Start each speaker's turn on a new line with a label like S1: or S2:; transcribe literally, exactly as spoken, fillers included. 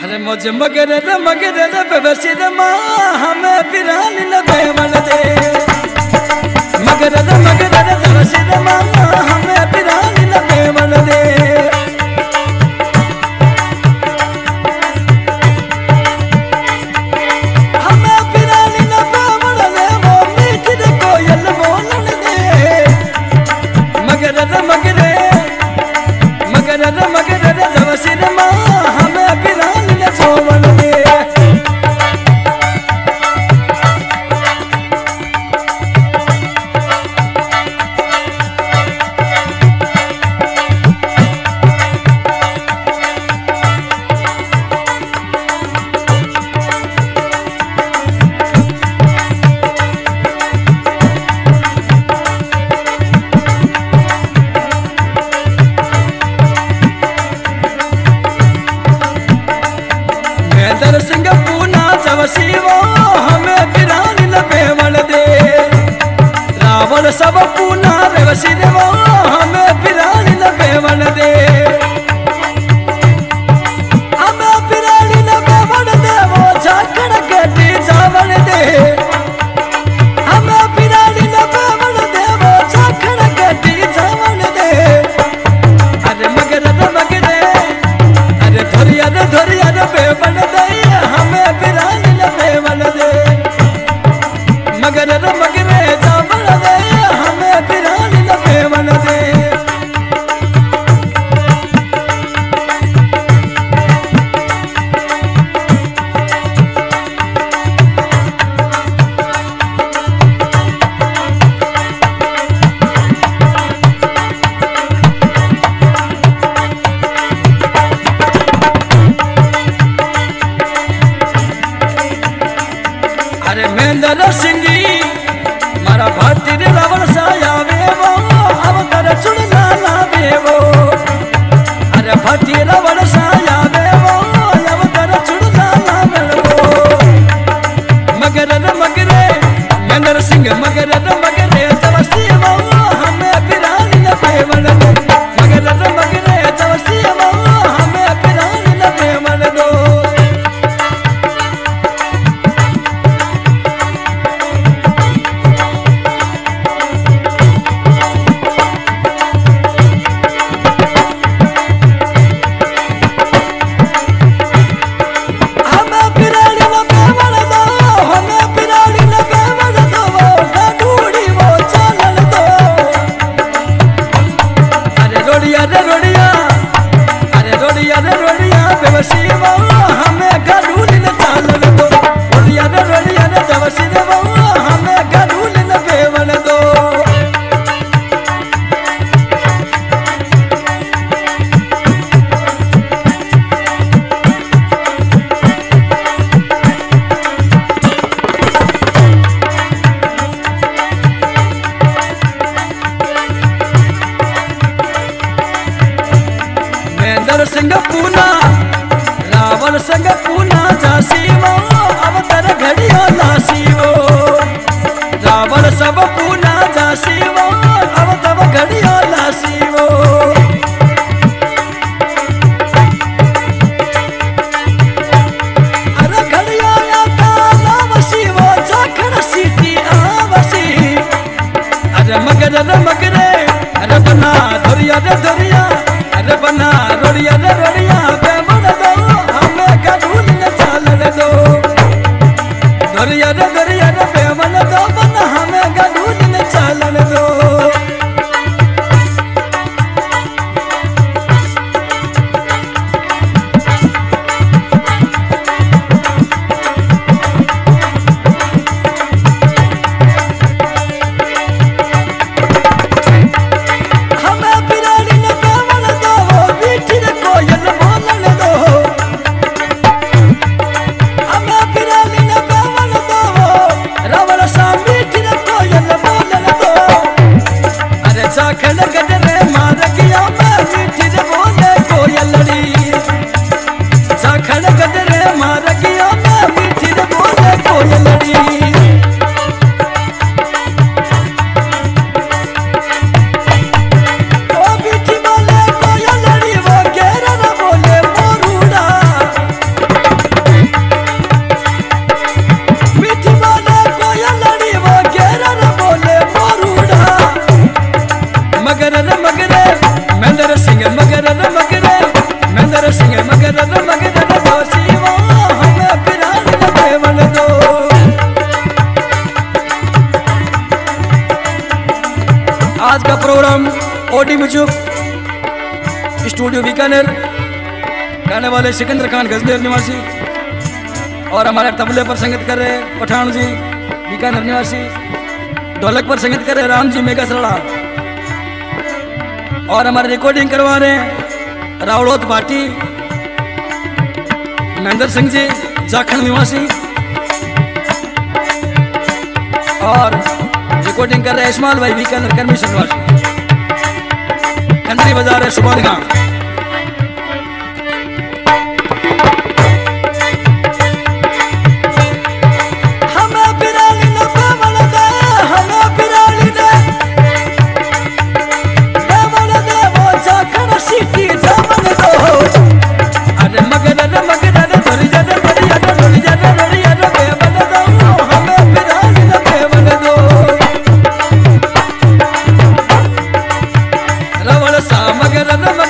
S1: अरे मुझे मगर रे मगर रे बेबसी माँ हमें पिरानी न बेवल दे मगर रे मगर रे बेबसी माँ हमें पिरानी न बेवल दे हमें पिरानी न बेवल दे वो मीठी रे कोयल बोलन दे मगर रे मगर मगर रे मगर रे बेबसी माँ हमें पिरानी न छोवन दे सिंह पूना जवसी वो हमें पिरानी न बेवल दे रावण सब पूना रेवसी वो हमें पिरानी न बेवल दे हमें पिरानी न बेवल दे वो झाकड़ केटी जावन दे हमें पिरानी न बेवल दे वो झाकड़ केटी जावन दे अरे मगर रे मगर अरे धोरिया रे धोरिया रे बेवल दे हमें पिरानी न बेवल दे मगर रे मगर जावल दे हमें पिरानी न बेवल दे अरे महेंद्र सिंह मारा भाती रे रावण साया वे वो अब कर चुड़ला लावे वो अरे भाती रावण साया वे वो अब कर चुड़ला लावे वो मगर रे मगर महेंद्र सिंह मगर रे मगर जवसी वो हमें पिरानी न बेवल दो मगर रे मगर जवसी वो हमें पिरानी न बेवल दो अरे रोड़िया अरे रोड़िया रे रोड़िया बेबसी वो हमें गालूल न चालन दो रोड़िया रे रोड़िया रे बेबसी वो हमें गालूल न बेवल दो महेंद्र सिंह पूना रावण संग पूना जासी वो अवतर घड़िया लासी वो रावण सब पूना जासी वो अवतर घड़िया लासी वो अरे घड़िया आता लावसी वो झाकड़ सीटी आवसी अरे मगर रे मगर अरे बना धोरिया रे धोरिया अरे बना रोड़िया रे रोड़िया बेवल दो हमें गालूल न चालन दो धोरिया रे धोरिया रे बेवल दो बना हमें गालूल न चालन दो हमें पिरानी न बेवल सिंह मगर मगर दोषी वो हमें पिरान देवन दो। आज का प्रोग्राम ओडी मुजुब स्टूडियो बीकानेर, गाने वाले सिकंदर खान गजनेर निवासी और हमारे तबले पर संगीत कर रहे पठान जी बीकानेर निवासी, ढोलक पर संगीत कर रहे राम जी मेघासराड़ा और हमारे रिकॉर्डिंग करवा रहे हैं रावड़ोत भाटी महेंद्र सिंह जी झारखंड निवासी और रिकॉर्डिंग कर रहे इस्माइल भाई बीकानेर करमिशन निवासी, खंडरी बाजार है सुबह गांव। मगर